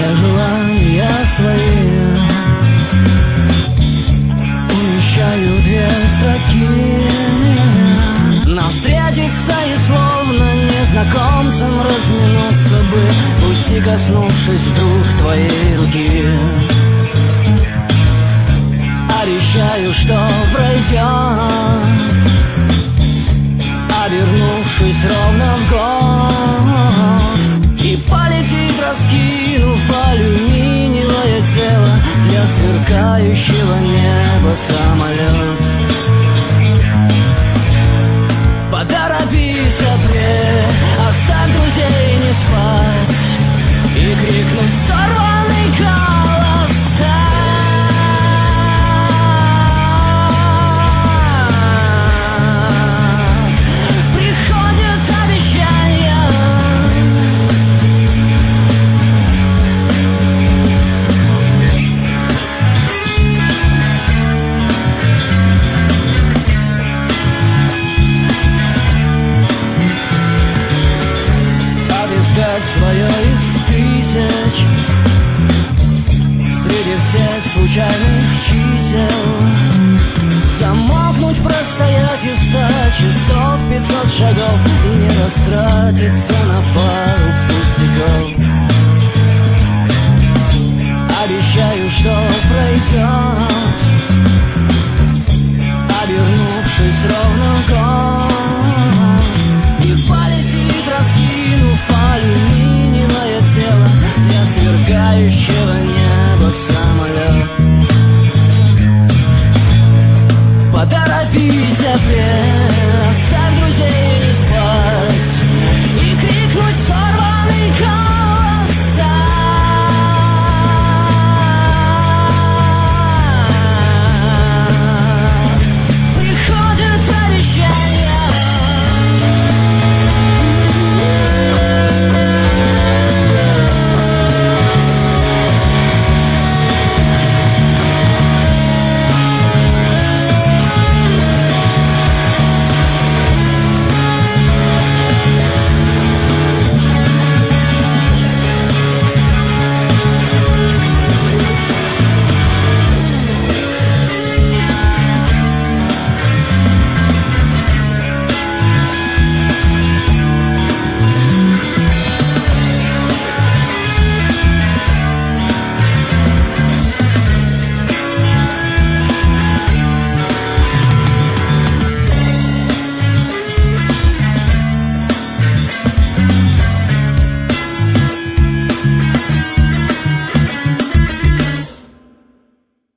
все желания свои умещаю две строки. Нам встретиться и словно незнакомцам разминуться бы, пусть коснувшись вдруг твоей руки. Обещаю, что пройдет, обернувшись ровно в год, и полетит, раскинув алюминиевое тело для сверкающего неба самолет. Поторопись, апрель, оставь друзей не спать и крикнуть сорванный голоса. Приходят обещания, обыскать свое из тысяч среди всех случайных чисел, замокнуть, простоять и 100 часов, 500 шагов и не растратиться на пару пустяков. Обещаю, что пройдет,